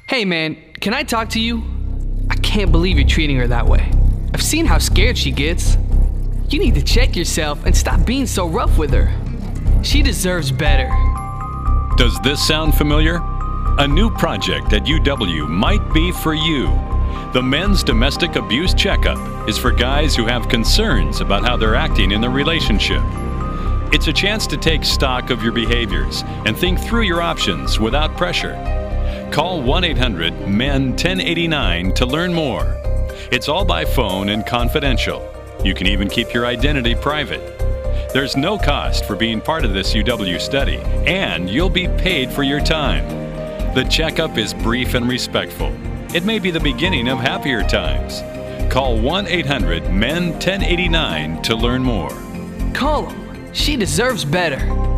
Hey man, can I talk to you? I can't believe you're treating her that way. I've seen how scared she gets. You need to check yourself and stop being so rough with her. She deserves better. Does this sound familiar? A new project at UW might be for you. The Men's Domestic Abuse Checkup is for guys who have concerns about how they're acting in their relationship. It's a chance to take stock of your behaviors and think through your options without pressure. Call 1-800-MEN-1089 to learn more. It's all by phone and confidential. You can even keep your identity private. There's no cost for being part of this UW study, and you'll be paid for your time. The checkup is brief and respectful. It may be the beginning of happier times. Call 1-800-MEN-1089 to learn more. Call her. She deserves better.